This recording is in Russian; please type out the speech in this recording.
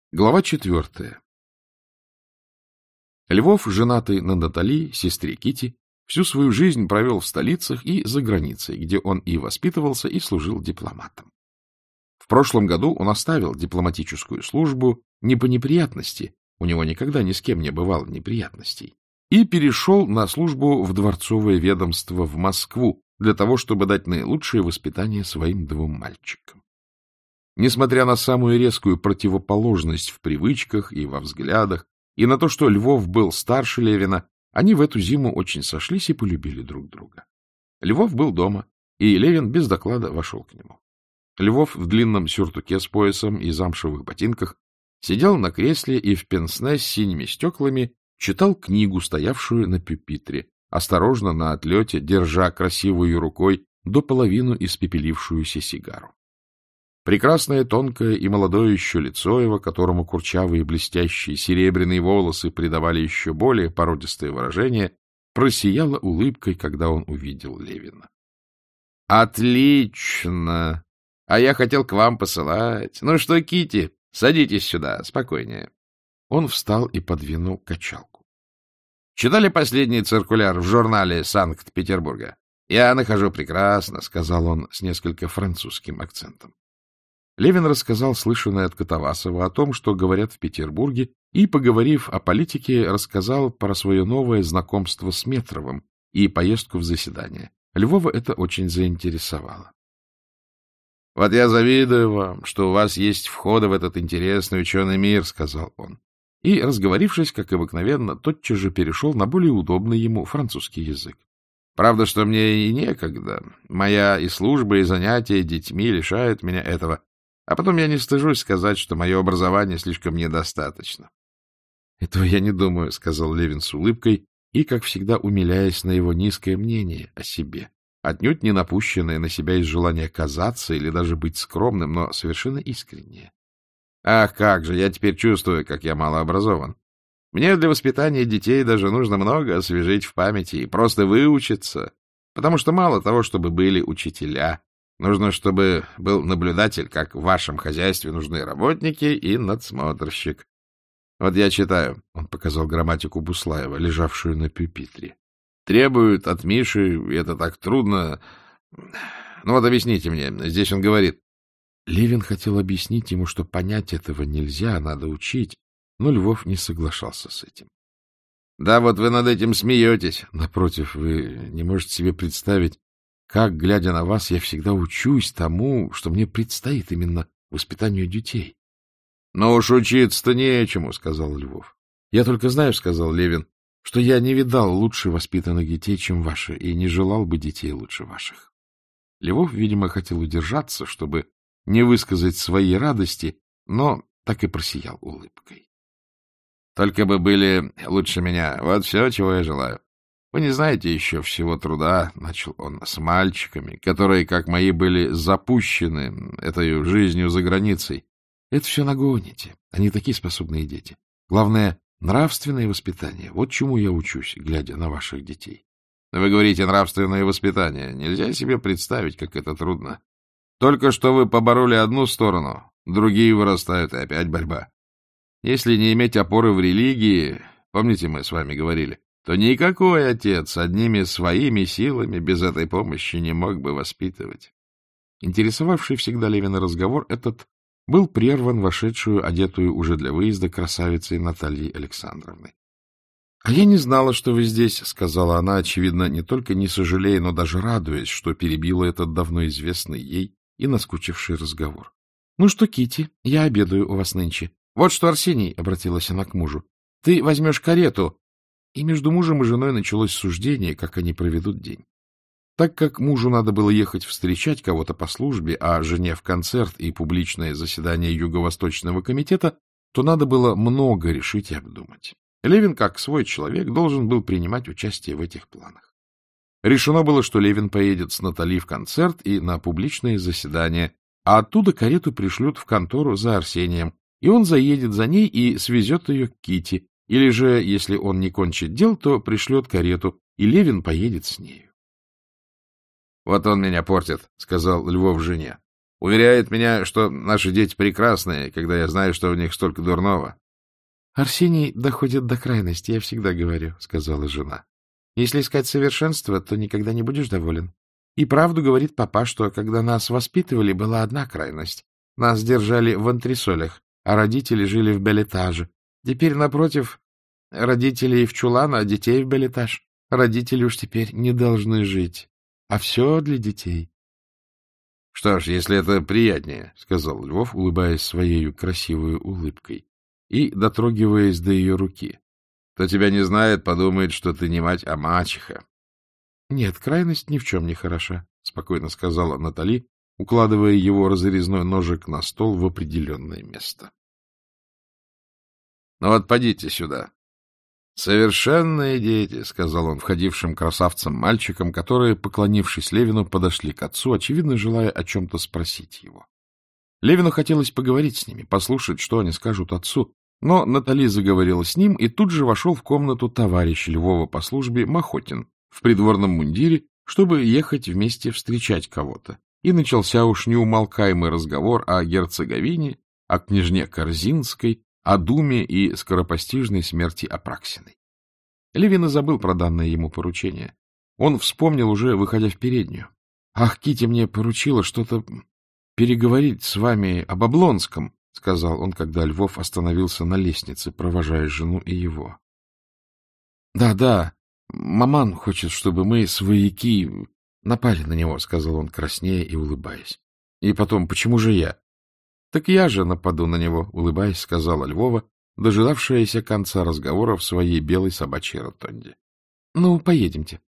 Глава 4. Львов, женатый на Натали, сестре Кити, всю свою жизнь провел в столицах и за границей, где он и воспитывался, и служил дипломатом. В прошлом году он оставил дипломатическую службу не по неприятности, у него никогда ни с кем не бывало неприятностей, и перешел на службу в дворцовое ведомство в Москву для того, чтобы дать наилучшее воспитание своим двум мальчикам. Несмотря на самую резкую противоположность в привычках и во взглядах, и на то, что Львов был старше Левина, они в эту зиму очень сошлись и полюбили друг друга. Львов был дома, и Левин без доклада вошел к нему. Львов в длинном сюртуке с поясом и замшевых ботинках сидел на кресле и в пенсне с синими стеклами читал книгу, стоявшую на пюпитре, осторожно на отлете, держа красивой рукой до половину испепелившуюся сигару. Прекрасное, тонкое и молодое еще лицо его, которому курчавые блестящие серебряные волосы придавали еще более породистое выражение, просияло улыбкой, когда он увидел Левина. — Отлично! А я хотел к вам посылать. Ну что, Кити, садитесь сюда, спокойнее. Он встал и подвинул качалку. — Читали последний циркуляр в журнале Санкт-Петербурга? — Я нахожу прекрасно, — сказал он с несколько французским акцентом. Левин рассказал слышанное от Катавасова о том, что говорят в Петербурге, и, поговорив о политике, рассказал про свое новое знакомство с Метровым и поездку в заседание. Львова это очень заинтересовало. — Вот я завидую вам, что у вас есть входы в этот интересный ученый мир, — сказал он. И, разговорившись, как обыкновенно, тотчас же перешел на более удобный ему французский язык. Правда, что мне и некогда. Моя и служба, и занятия детьми лишают меня этого. А потом я не стыжусь сказать, что мое образование слишком недостаточно. — Этого я не думаю, — сказал Левин с улыбкой и, как всегда, умиляясь на его низкое мнение о себе, отнюдь не напущенное на себя из желания казаться или даже быть скромным, но совершенно искреннее. — Ах, как же, я теперь чувствую, как я малообразован. Мне для воспитания детей даже нужно много освежить в памяти и просто выучиться, потому что мало того, чтобы были учителя. Нужно, чтобы был наблюдатель, как в вашем хозяйстве нужны работники и надсмотрщик. Вот я читаю, — он показал грамматику Буслаева, лежавшую на пюпитре. Требуют от Миши, и это так трудно. Ну вот объясните мне, здесь он говорит. Левин хотел объяснить ему, что понять этого нельзя, надо учить, но Львов не соглашался с этим. — Да, вот вы над этим смеетесь. Напротив, вы не можете себе представить, как, глядя на вас, я всегда учусь тому, что мне предстоит именно воспитанию детей. — Ну уж учиться-то нечему, — сказал Львов. — Я только знаю, — сказал Левин, — что я не видал лучше воспитанных детей, чем ваши, и не желал бы детей лучше ваших. Львов, видимо, хотел удержаться, чтобы не высказать своей радости, но так и просиял улыбкой. — Только бы были лучше меня, вот все, чего я желаю. Вы не знаете еще всего труда, — начал он, — с мальчиками, которые, как мои, были запущены этой жизнью за границей. Это все нагоните. Они такие способные дети. Главное — нравственное воспитание. Вот чему я учусь, глядя на ваших детей. Вы говорите нравственное воспитание. Нельзя себе представить, как это трудно. Только что вы побороли одну сторону, другие вырастают, и опять борьба. Если не иметь опоры в религии, помните, мы с вами говорили, то никакой отец одними своими силами без этой помощи не мог бы воспитывать. Интересовавший всегда Левина разговор этот был прерван вошедшую, одетую уже для выезда, красавицей Натальей Александровной. — А я не знала, что вы здесь, — сказала она, очевидно, не только не сожалея, но даже радуясь, что перебила этот давно известный ей и наскучивший разговор. — Ну что, Кити, я обедаю у вас нынче. Вот что, Арсений, — обратилась она к мужу, — ты возьмешь карету. И между мужем и женой началось суждение, как они проведут день. Так как мужу надо было ехать встречать кого-то по службе, а жене в концерт и публичное заседание Юго-Восточного комитета, то надо было много решить и обдумать. Левин, как свой человек, должен был принимать участие в этих планах. Решено было, что Левин поедет с Натали в концерт и на публичное заседание, а оттуда карету пришлют в контору за Арсением, и он заедет за ней и свезет ее к Кити, или же, если он не кончит дел, то пришлет карету, и Левин поедет с нею. — Вот он меня портит, — сказал Львов жене. Уверяет меня, что наши дети прекрасные, когда я знаю, что в них столько дурного. — Арсений доходит до крайности, я всегда говорю, — сказала жена. — Если искать совершенство, то никогда не будешь доволен. И правду говорит папа, что, когда нас воспитывали, была одна крайность. Нас держали в антресолях, а родители жили в бельэтаже. Теперь, напротив, родителей в чулан, а детей в бельэтаж. Родители уж теперь не должны жить. А все для детей. — Что ж, если это приятнее, — сказал Львов, улыбаясь своей красивой улыбкой и дотрогиваясь до ее руки. — Кто тебя не знает, подумает, что ты не мать, а мачеха. — Нет, крайность ни в чем не хороша, — спокойно сказала Натали, укладывая его разрезной ножик на стол в определенное место. — Ну вот подите сюда. — Совершенные дети, — сказал он входившим красавцам-мальчикам, которые, поклонившись Левину, подошли к отцу, очевидно, желая о чем-то спросить его. Левину хотелось поговорить с ними, послушать, что они скажут отцу, но Натали заговорила с ним, и тут же вошел в комнату товарищ Львова по службе Махотин в придворном мундире, чтобы ехать вместе встречать кого-то. И начался уж неумолкаемый разговор о герцоговине, о княжне Корзинской, о думе и скоропостижной смерти Апраксиной. Левин и забыл про данное ему поручение. Он вспомнил уже, выходя в переднюю. — Ах, Китя мне поручила что-то переговорить с вами об Облонском, — сказал он, когда Львов остановился на лестнице, провожая жену и его. — Да, маман хочет, чтобы мы, свояки, напали на него, — сказал он, краснея и улыбаясь. — И потом, почему же я? — Так я же нападу на него, — улыбаясь, сказала Львова, дожидавшаяся конца разговора в своей белой собачьей ротонде. — Ну, поедемте.